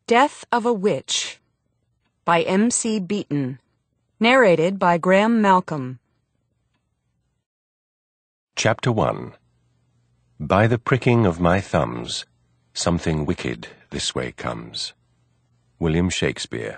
Death of a Witch by M.C. Beaton. Narrated by Graham Malcolm. Chapter 1. By the pricking of my thumbs, something wicked this way comes. William Shakespeare.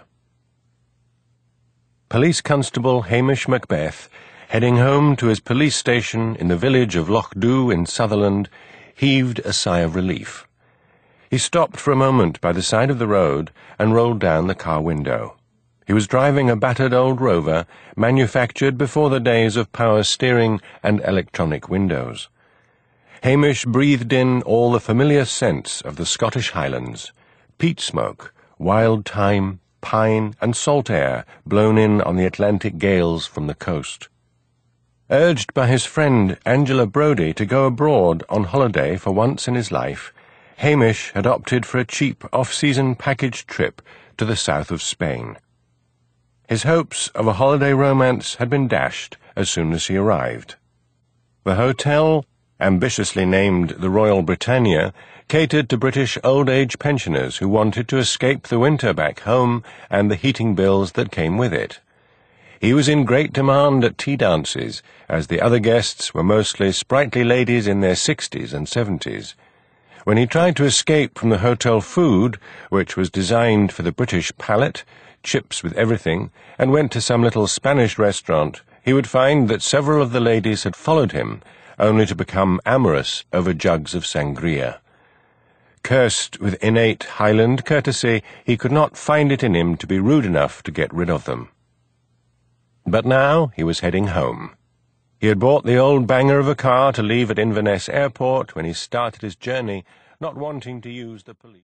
Police Constable Hamish Macbeth, heading home to his police station in the village of Lochdew in Sutherland, heaved a sigh of relief. He stopped for a moment by the side of the road and rolled down the car window. He was driving a battered old Rover manufactured before the days of power steering and electronic windows. Hamish breathed in all the familiar scents of the Scottish Highlands: peat smoke, wild thyme, pine, and salt air blown in on the Atlantic gales from the coast. Urged by his friend Angela Brodie to go abroad on holiday for once in his life, Hamish had opted for a cheap off-season package trip to the south of Spain. His hopes of a holiday romance had been dashed as soon as he arrived. The hotel, ambitiously named the Royal Britannia, catered to British old-age pensioners who wanted to escape the winter back home and the heating bills that came with it. He was in great demand at tea dances, as the other guests were mostly sprightly ladies in their 60s and 70s. When he tried to escape from the hotel food, which was designed for the British palate, chips with everything, and went to some little Spanish restaurant, he would find that several of the ladies had followed him, only to become amorous over jugs of sangria. Cursed with innate Highland courtesy, he could not find it in him to be rude enough to get rid of them. But now he was heading home. He had bought the old banger of a car to leave at Inverness Airport when he started his journey, not wanting to use the police.